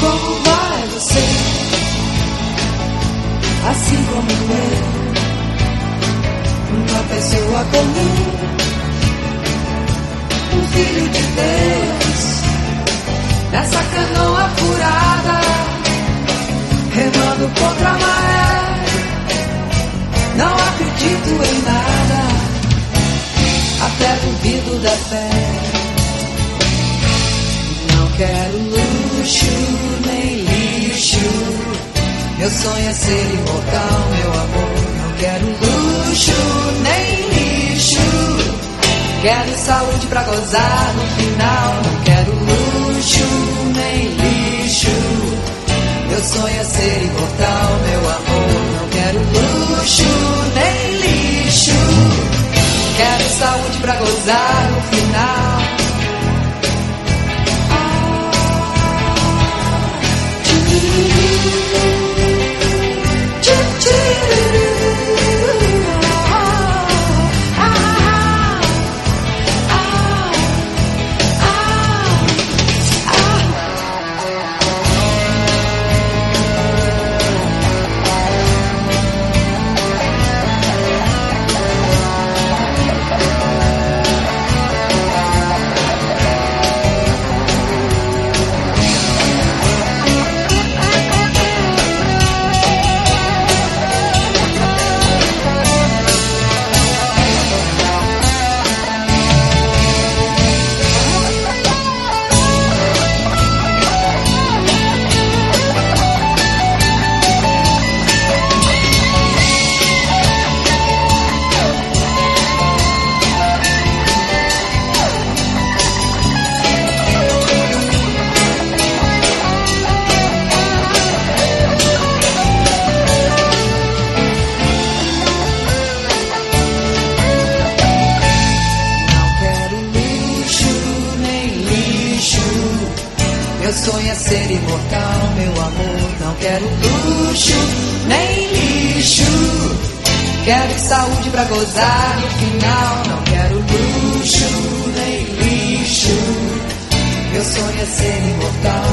Como vai você? Assim como eu, uma pessoa comum, um filho de Deus, nessa canoa furada, remando contra a maré. Não acredito em nada, até duvido da fé. Não quero luxo nem lixo, meu sonho é ser imortal, meu amor. Não quero luxo nem lixo, quero saúde pra gozar no final. Não quero luxo nem lixo, meu sonho é ser imortal, meu amor. Não quero luxo nem lixo, quero saúde pra gozar no final. Meu sonho é ser imortal, meu amor. Não quero luxo, nem lixo, quero saúde pra gozar no final. Não quero luxo, nem lixo, meu sonho é ser imortal.